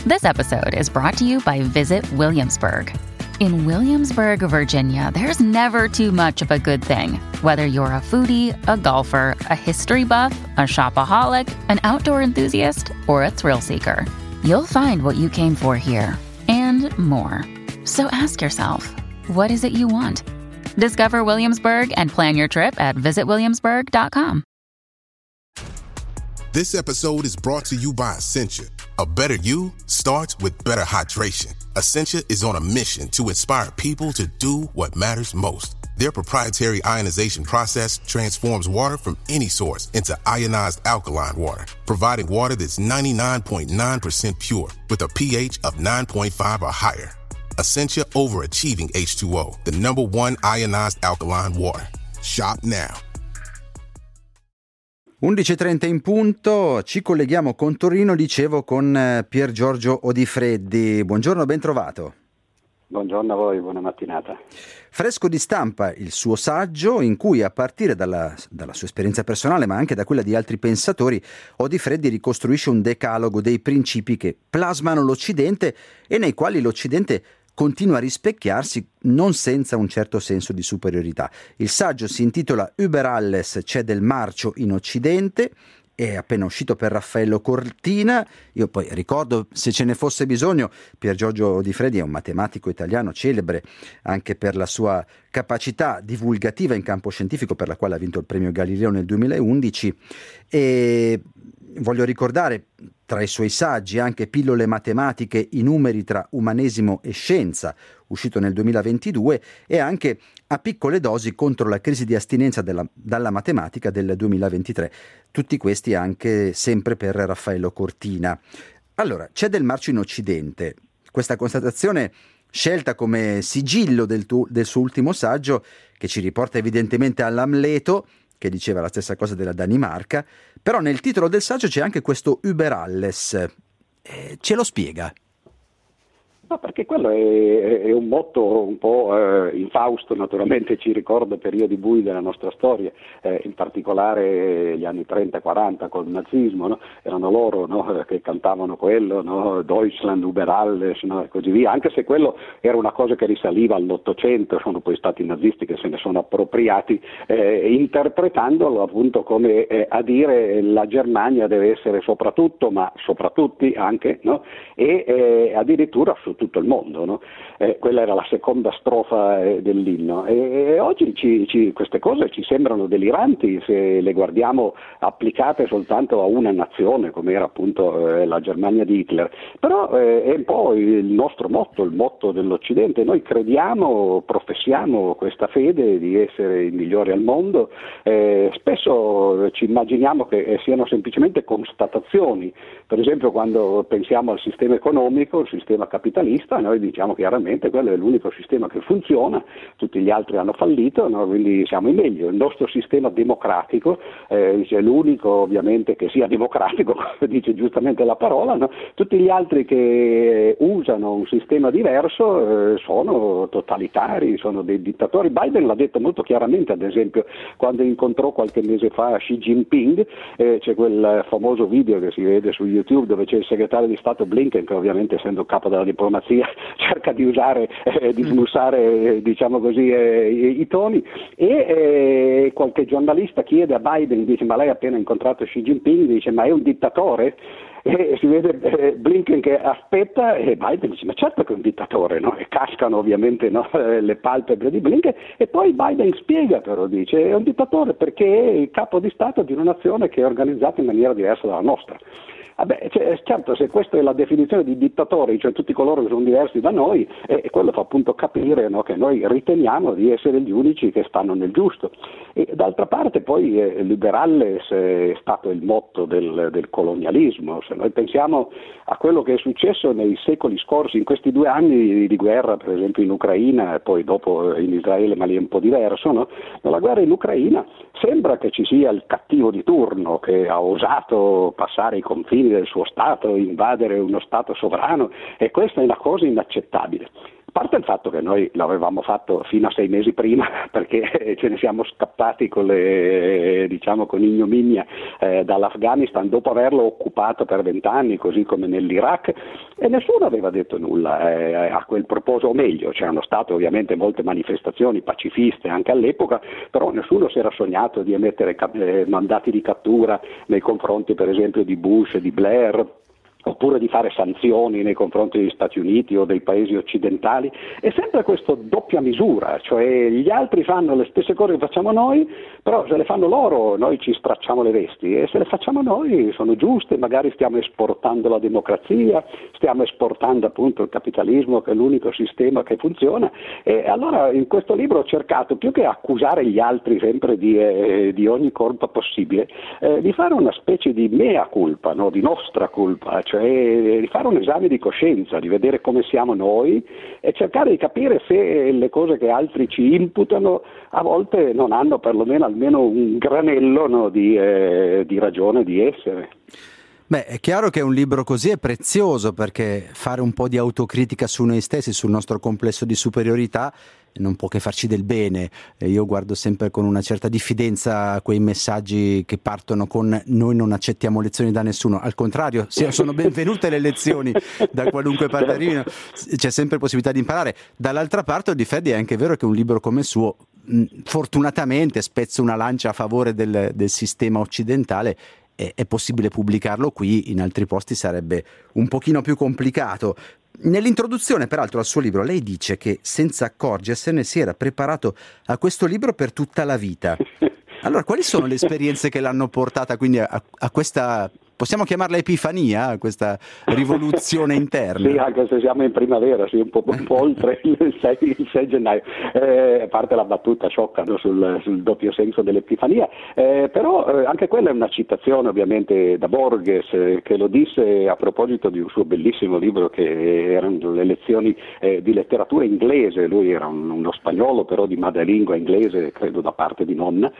This episode is brought to you by Visit Williamsburg. In Williamsburg, Virginia, there's never too much of a good thing. Whether you're a foodie, a golfer, a history buff, a shopaholic, an outdoor enthusiast, or a thrill seeker, you'll find what you came for here and more. So ask yourself, what is it you want? Discover Williamsburg and plan your trip at visitwilliamsburg.com. This episode is brought to you by Essentia. A better you starts with better hydration. Essentia is on a mission to inspire people to do what matters most. Their proprietary ionization process transforms water from any source into ionized alkaline water, providing water that's 99.9% pure with a pH of 9.5 or higher. Essentia Overachieving H2O, the #1 ionized alkaline water. Shop now. 11:30 in punto, ci colleghiamo con Torino, dicevo, con Pier Giorgio Odifreddi. Buongiorno, ben trovato. Buongiorno a voi, buona mattinata. Fresco di stampa il suo saggio in cui, a partire dalla sua esperienza personale ma anche da quella di altri pensatori, Odifreddi ricostruisce un decalogo dei principi che plasmano l'Occidente e nei quali l'Occidente continua a rispecchiarsi non senza un certo senso di superiorità. Il saggio si intitola Über alles c'è del marcio in Occidente, è appena uscito per Raffaello Cortina. Io poi ricordo, se ce ne fosse bisogno, Pier Giorgio Odifreddi è un matematico italiano celebre anche per la sua capacità divulgativa in campo scientifico, per la quale ha vinto il premio Galileo nel 2011, e voglio ricordare tra i suoi saggi anche Pillole matematiche, i numeri tra umanesimo e scienza, uscito nel 2022, e anche A piccole dosi contro la crisi di astinenza dalla matematica del 2023. Tutti questi anche sempre per Raffaello Cortina. Allora, c'è del marcio in Occidente. Questa constatazione, scelta come sigillo del suo ultimo saggio, che ci riporta evidentemente all'Amleto, che diceva la stessa cosa della Danimarca, però nel titolo del saggio c'è anche questo Über alles. Ce lo spiega? No, perché quello è un motto un po' infausto, naturalmente ci ricorda periodi bui della nostra storia, in particolare gli anni 30-40 col nazismo, no? Erano loro, no? Che cantavano quello, no? Deutschland über alles, no? E così via, anche se quello era una cosa che risaliva all'Ottocento, sono poi stati i nazisti che se ne sono appropriati, interpretandolo appunto come a dire la Germania deve essere soprattutto, ma soprattutto anche, no? E addirittura su tutto il mondo, no? Quella era la seconda strofa dell'inno, e oggi queste cose ci sembrano deliranti se le guardiamo applicate soltanto a una nazione come era appunto la Germania di Hitler, però è un po' il nostro motto, il motto dell'Occidente. Noi crediamo, professiamo questa fede di essere i migliori al mondo, spesso ci immaginiamo che siano semplicemente constatazioni. Per esempio, quando pensiamo al sistema economico, il sistema capitalista, noi diciamo chiaramente quello è l'unico sistema che funziona, tutti gli altri hanno fallito, no? Quindi siamo i meglio. Il nostro sistema democratico è l'unico ovviamente che sia democratico, come dice giustamente la parola, no? Tutti gli altri che usano un sistema diverso sono totalitari, sono dei dittatori. Biden l'ha detto molto chiaramente, ad esempio, quando incontrò qualche mese fa Xi Jinping, c'è quel famoso video che si vede su YouTube dove c'è il segretario di Stato Blinken, che ovviamente essendo capo della diplomazia cerca di usare, di smussare, diciamo così, i toni, e qualche giornalista chiede a Biden, dice: ma lei ha appena incontrato Xi Jinping, dice: ma è un dittatore? E si vede Blinken che aspetta e Biden dice: ma certo che è un dittatore, no? E cascano ovviamente, no, le palpebre di Blinken, e poi Biden spiega, però dice: è un dittatore perché è il capo di Stato di una nazione che è organizzata in maniera diversa dalla nostra. Vabbè, certo, se questa è la definizione di dittatori, cioè tutti coloro che sono diversi da noi, quello fa appunto capire, no, che noi riteniamo di essere gli unici che stanno nel giusto. E d'altra parte poi liberales è stato il motto del colonialismo. Se noi pensiamo a quello che è successo nei secoli scorsi, in questi 2 anni di guerra, per esempio in Ucraina e poi dopo in Israele, ma lì è un po' diverso, no? Nella guerra in Ucraina sembra che ci sia il cattivo di turno che ha osato passare i confini del suo Stato, invadere uno Stato sovrano, e questa è una cosa inaccettabile. A parte il fatto che noi l'avevamo fatto fino a 6 mesi prima, perché ce ne siamo scappati con ignominia dall'Afghanistan dopo averlo occupato per 20 anni, così come nell'Iraq, e nessuno aveva detto nulla a quel proposito, o meglio, c'erano state ovviamente molte manifestazioni pacifiste anche all'epoca, però nessuno si era sognato di emettere mandati di cattura nei confronti per esempio di Bush e di Blair, oppure di fare sanzioni nei confronti degli Stati Uniti o dei paesi occidentali. È sempre questa doppia misura, cioè gli altri fanno le stesse cose che facciamo noi, però se le fanno loro noi ci stracciamo le vesti, e se le facciamo noi sono giuste, magari stiamo esportando la democrazia, stiamo esportando appunto il capitalismo, che è l'unico sistema che funziona. E allora in questo libro ho cercato, più che accusare gli altri sempre di ogni colpa possibile, di fare una specie di mea culpa, no? Di nostra colpa, cioè di fare un esame di coscienza, di vedere come siamo noi e cercare di capire se le cose che altri ci imputano a volte non hanno perlomeno almeno un granello, no, di ragione di essere. Beh, è chiaro che un libro così è prezioso, perché fare un po' di autocritica su noi stessi, sul nostro complesso di superiorità, non può che farci del bene. Io guardo sempre con una certa diffidenza a quei messaggi che partono con "noi non accettiamo lezioni da nessuno". Al contrario, sono benvenute le lezioni da qualunque parte arrivino, c'è sempre possibilità di imparare. Dall'altra parte, Odifreddi, è anche vero che un libro come il suo fortunatamente spezza una lancia a favore del sistema occidentale. È possibile pubblicarlo qui, in altri posti sarebbe un pochino più complicato. Nell'introduzione, peraltro, al suo libro, lei dice che senza accorgersene si era preparato a questo libro per tutta la vita. Allora, quali sono le esperienze che l'hanno portata quindi a questa, possiamo chiamarla epifania, a questa rivoluzione interna? Sì, anche se siamo in primavera, sì, un po' oltre il 6 gennaio. A parte la battuta sciocca, no, sul doppio senso dell'epifania, però anche quella è una citazione ovviamente da Borges, che lo disse a proposito di un suo bellissimo libro che erano le lezioni di letteratura inglese. Lui era uno spagnolo, però di madrelingua inglese, credo da parte di nonna,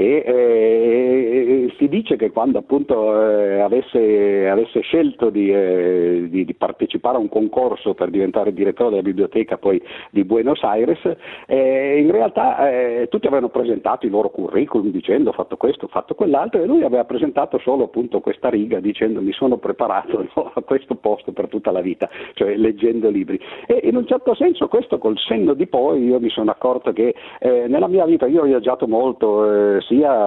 e si dice che quando appunto avesse scelto di partecipare a un concorso per diventare direttore della biblioteca poi di Buenos Aires, in realtà tutti avevano presentato i loro curriculum dicendo ho fatto questo, ho fatto quell'altro, e lui aveva presentato solo appunto questa riga dicendo mi sono preparato, no, a questo posto per tutta la vita, cioè leggendo libri. E in un certo senso questo, col senno di poi, io mi sono accorto che nella mia vita io ho viaggiato molto,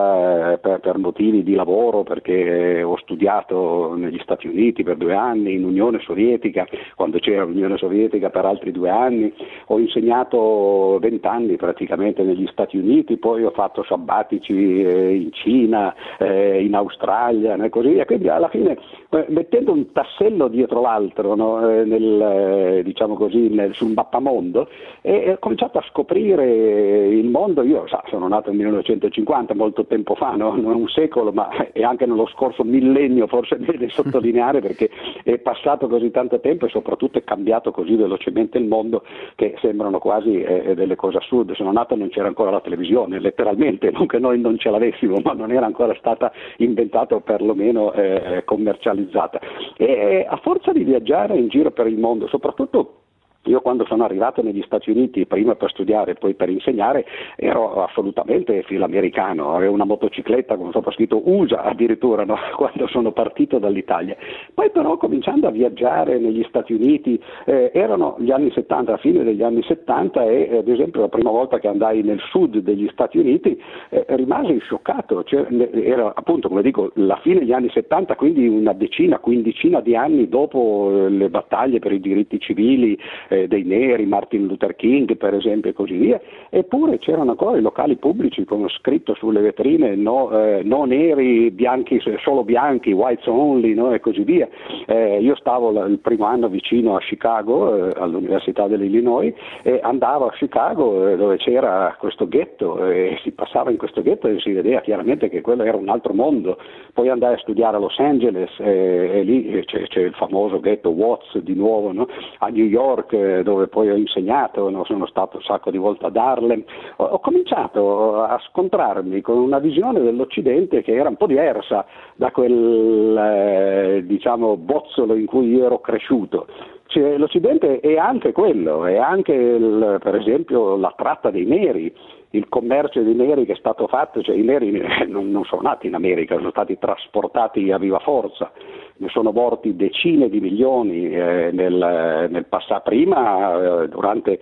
sia per motivi di lavoro, perché ho studiato negli Stati Uniti per 2 anni, in Unione Sovietica, quando c'era l'Unione Sovietica, per altri 2 anni, ho insegnato 20 anni praticamente negli Stati Uniti, poi ho fatto sabbatici in Cina, in Australia, e così via. Quindi alla fine, mettendo un tassello dietro l'altro, no, diciamo così, sul mappamondo, e ho cominciato a scoprire il mondo. Io sono nato nel 1950, molto tempo fa, no? Non un secolo, ma è anche nello scorso millennio, forse è bene sottolineare, perché è passato così tanto tempo e soprattutto è cambiato così velocemente il mondo che sembrano quasi delle cose assurde. Sono nato e non c'era ancora la televisione, letteralmente, non che noi non ce l'avessimo, ma non era ancora stata inventata o perlomeno commercializzata. E a forza di viaggiare in giro per il mondo, soprattutto io quando sono arrivato negli Stati Uniti, prima per studiare e poi per insegnare, ero assolutamente filamericano, avevo una motocicletta con sopra scritto USA addirittura, no? Quando sono partito dall'Italia. Poi però, cominciando a viaggiare negli Stati Uniti, erano gli anni 70, la fine degli anni 70, e ad esempio la prima volta che andai nel sud degli Stati Uniti rimasi scioccato, era appunto, come dico, la fine degli anni 70, quindi una quindicina di anni dopo le battaglie per i diritti civili dei neri, Martin Luther King per esempio, e così via, eppure c'erano ancora i locali pubblici con scritto sulle vetrine no neri, bianchi, solo bianchi, whites only, no, e così via. Io stavo il primo anno vicino a Chicago, all'Università dell'Illinois, e andavo a Chicago dove c'era questo ghetto, e si passava in questo ghetto e si vedeva chiaramente che quello era un altro mondo. Poi andai a studiare a Los Angeles, e lì c'è il famoso ghetto Watts di nuovo, no? A New York, dove poi ho insegnato, no? Sono stato un sacco di volte ad Harlem. Ho cominciato a scontrarmi con una visione dell'Occidente che era un po' diversa da quel diciamo bozzolo in cui io ero cresciuto. l'Occidente è anche quello, è anche per esempio la tratta dei neri, il commercio dei neri che è stato fatto, cioè i neri non sono nati in America, sono stati trasportati a viva forza, ne sono morti decine di milioni nel passato, prima durante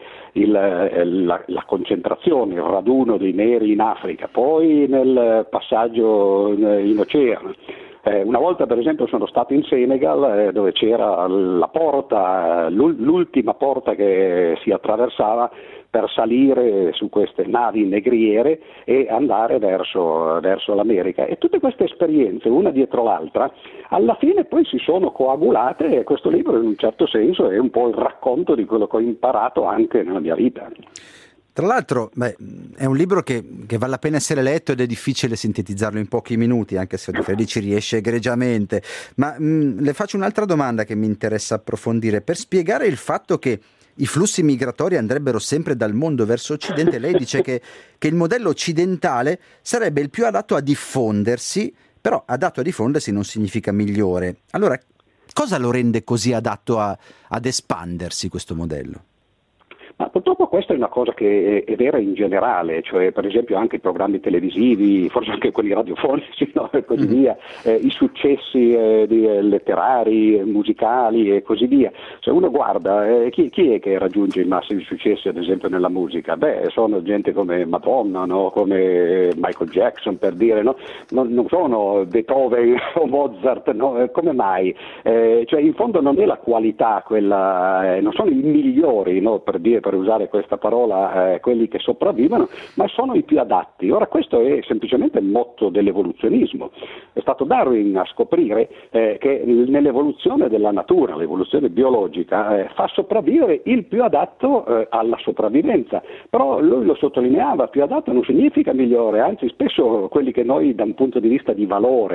la concentrazione, il raduno dei neri in Africa, poi nel passaggio in oceano. Una volta per esempio sono stato in Senegal dove c'era la porta, l'ultima porta che si attraversava per salire su queste navi negriere e andare verso l'America. E tutte queste esperienze, una dietro l'altra, alla fine poi si sono coagulate e questo libro in un certo senso è un po' il racconto di quello che ho imparato anche nella mia vita. Tra l'altro, è un libro che vale la pena essere letto ed è difficile sintetizzarlo in pochi minuti, anche se Di Freddi ci riesce egregiamente. Ma le faccio un'altra domanda che mi interessa approfondire. Per spiegare il fatto che i flussi migratori andrebbero sempre dal mondo verso Occidente, lei dice che il modello occidentale sarebbe il più adatto a diffondersi, però adatto a diffondersi non significa migliore. Allora, cosa lo rende così adatto ad espandersi questo modello? Ma purtroppo questa è una cosa che è vera in generale, cioè per esempio anche i programmi televisivi, forse anche quelli radiofonici, no? E così via, i successi letterari, musicali e così via. Se uno guarda chi è che raggiunge i massimi successi ad esempio nella musica? Sono gente come Madonna, no? Come Michael Jackson per dire, no? Non sono Beethoven o Mozart, no? Come mai? Cioè in fondo non è la qualità quella, non sono i migliori, no? Per usare questa parola, quelli che sopravvivono, ma sono i più adatti. Ora questo è semplicemente il motto dell'evoluzionismo. È stato Darwin a scoprire che nell'evoluzione della natura, l'evoluzione biologica, fa sopravvivere il più adatto alla sopravvivenza. Però lui lo sottolineava, più adatto non significa migliore, anzi spesso quelli che noi da un punto di vista di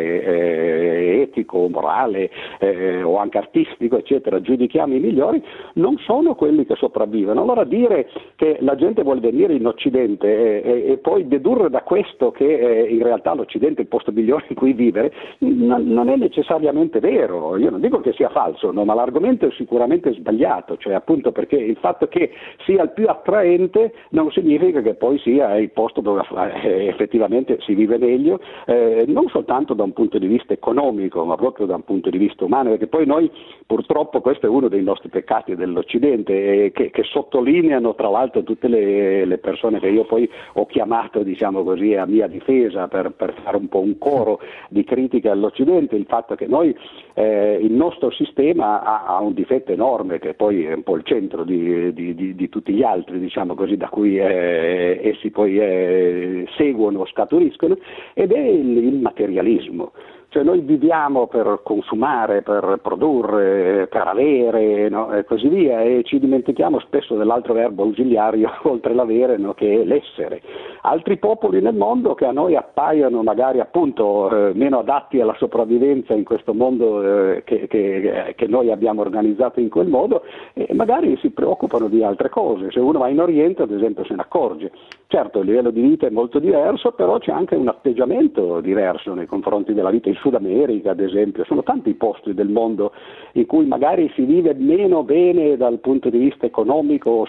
valore etico, morale o anche artistico, eccetera, giudichiamo i migliori, non sono quelli che sopravvivono. Allora dire che la gente vuole venire in Occidente e poi dedurre da questo che in realtà l'Occidente è il posto migliore in cui vivere non è necessariamente vero. Io non dico che sia falso, no, ma l'argomento è sicuramente sbagliato, cioè appunto perché il fatto che sia il più attraente non significa che poi sia il posto dove effettivamente si vive meglio, non soltanto da un punto di vista economico ma proprio da un punto di vista umano, perché poi noi purtroppo questo è uno dei nostri peccati dell'Occidente che sottolineano tra l'altro tutte le persone che io poi ho chiamato, diciamo così, a mia difesa per fare un po' un coro di critica all'Occidente, il fatto che noi il nostro sistema ha un difetto enorme che poi è un po' il centro di tutti gli altri, diciamo così, da cui essi poi seguono, scaturiscono, ed è il materialismo. Cioè noi viviamo per consumare, per produrre, per avere, no? E così via, e ci dimentichiamo spesso dell'altro verbo ausiliario oltre l'avere, no? Che è l'essere. Altri popoli nel mondo che a noi appaiono magari appunto meno adatti alla sopravvivenza in questo mondo che noi abbiamo organizzato in quel modo, magari si preoccupano di altre cose. Se uno va in Oriente ad esempio se ne accorge. Certo il livello di vita è molto diverso, però c'è anche un atteggiamento diverso nei confronti della vita. In Sud America ad esempio, sono tanti posti del mondo in cui magari si vive meno bene dal punto di vista economico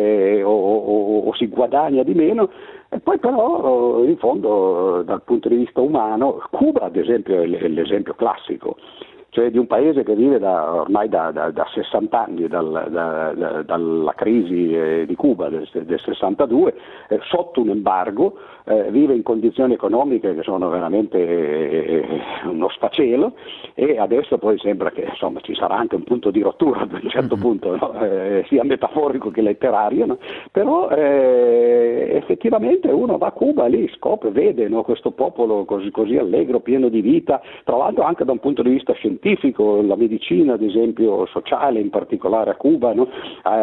o si guadagna di meno, e poi però in fondo dal punto di vista umano, Cuba ad esempio è l'esempio classico. Cioè di un paese che vive ormai da 60 anni dalla crisi di Cuba del 62, sotto un embargo, vive in condizioni economiche che sono veramente uno sfacelo, e adesso poi sembra che insomma ci sarà anche un punto di rottura ad un certo punto, no? Sia metaforico che letterario, no? Però effettivamente uno va a Cuba, lì scopre, vede, no? Questo popolo così allegro, pieno di vita, tra l'altro anche da un punto di vista scientifico, la medicina ad esempio sociale in particolare a Cuba, no?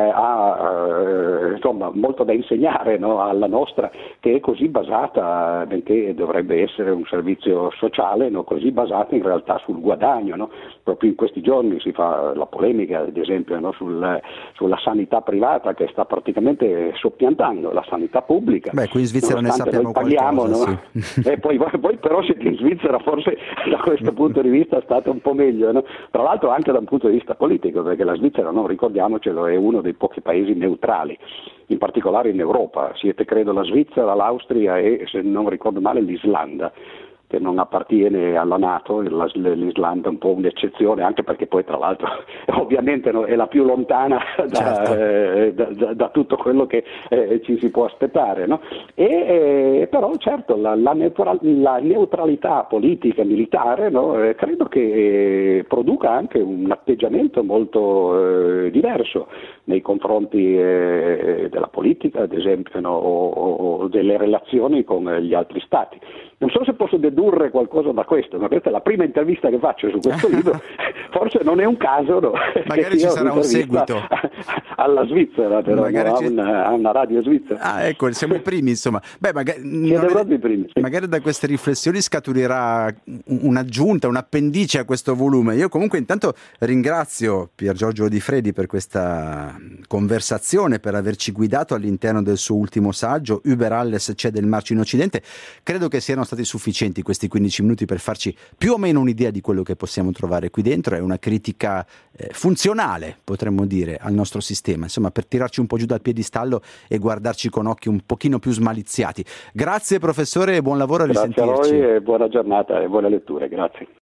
Ha insomma molto da insegnare, no? Alla nostra, che è così basata, benché dovrebbe essere un servizio sociale, no? Così basata in realtà sul guadagno, no? Proprio in questi giorni si fa la polemica ad esempio, no? sulla sanità privata che sta praticamente soppiantando la sanità pubblica. Beh, qui in Svizzera ne sappiamo paghiamo, qualcosa, no? sì. E poi però siete in Svizzera, forse da questo punto di vista state un po' meglio. meglio, no? Tra l'altro anche da un punto di vista politico, perché la Svizzera, non ricordiamocelo, è uno dei pochi paesi neutrali, in particolare in Europa. Siete credo la Svizzera, l'Austria e, se non ricordo male, l'Islanda, che non appartiene alla NATO. L'Islanda è un po' un'eccezione, anche perché poi tra l'altro ovviamente è la più lontana da tutto quello che ci si può aspettare, no? Però certo la neutralità politica, militare, no? Credo che produca anche un atteggiamento molto diverso nei confronti della politica, ad esempio, no? o delle relazioni con gli altri stati. Non so se posso dedurre qualcosa da questo, ma questa è la prima intervista che faccio su questo libro, forse non è un caso, no? Magari ci sarà un seguito alla Svizzera, però a una radio svizzera. Ah, ecco, siamo i primi, insomma. Beh, i primi, sì. Magari da queste riflessioni scaturerà un'aggiunta, un appendice a questo volume. Io comunque intanto ringrazio Pier Giorgio Di Fredi per questa conversazione, per averci guidato all'interno del suo ultimo saggio, Über alles c'è del marcio in Occidente. Credo che siano stati sufficienti questi 15 minuti per farci più o meno un'idea di quello che possiamo trovare qui dentro. È una critica funzionale, potremmo dire, al nostro sistema, insomma, per tirarci un po' giù dal piedistallo e guardarci con occhi un pochino più smaliziati. Grazie professore e buon lavoro, a risentirci. Grazie a voi e buona giornata e buone letture, grazie.